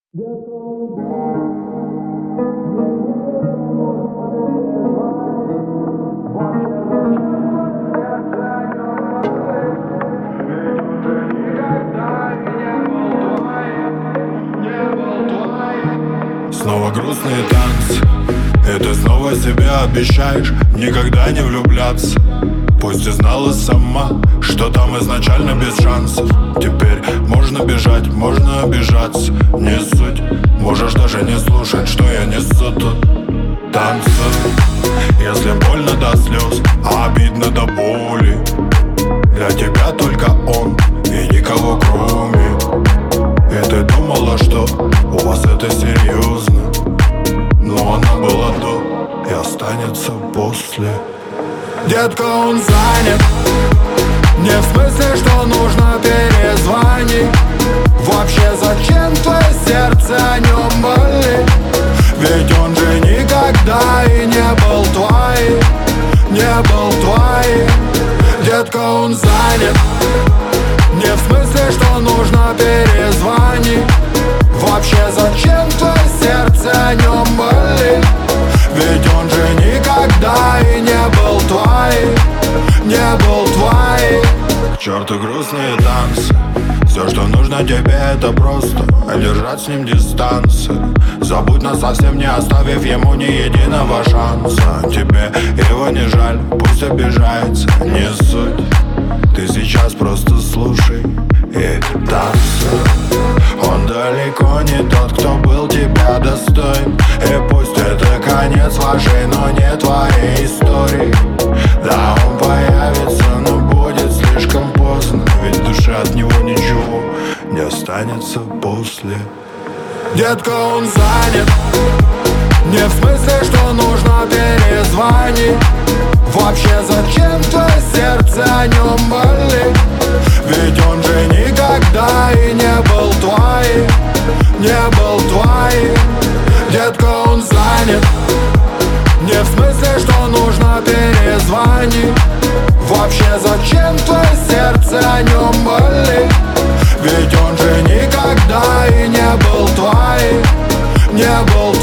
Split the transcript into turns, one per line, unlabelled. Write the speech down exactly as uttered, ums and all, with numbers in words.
Снова грустные танцы, и ты снова себе обещаешь никогда не влюбляться. Пусть и знала сама, что там изначально без шансов. Теперь можно бежать, можно обижаться, не суть. Можешь даже не слушать, что я несу тут. Танцуй, если больно до слез, а обидно до боли. Для тебя только он и никого кроме. И ты думала, что у вас это серьезно, но она была до и останется после. Детка, он занят, не в смысле, что нужно перезвонить. Вообще зачем твое сердце о нем болит? Ведь он же никогда и не был твоим, не был твоим. Детка, он занят, не в смысле, что нужно перезвонить. Вообще зачем твое сердце о нем болит? Ведь он же никогда и не был твоим, не был твоим. К черту грустные танцы, все, что нужно тебе, это просто держать с ним дистанцию. Забудь нас совсем, не оставив ему ни единого шанса. Тебе его не жаль, пусть обижается, не суть. Ты сейчас просто слушай и танцуй. Он далеко не тот, кто был тебя достоин. И пусть это конец вашей, но не твоей истории. Да, он появится, но будет слишком поздно. Ведь в душе от него ничего не останется после. Детка, он занят, не в смысле, что нужно перезвонить. Вообще зачем твое сердце о нем болит? Ведь он же никогда и не был твоим, не был твоим. Детка, он занят, не в смысле, что нужно перезвонить. Вообще зачем твое сердце о нем болит? Ведь он же никогда и не был твоим, не был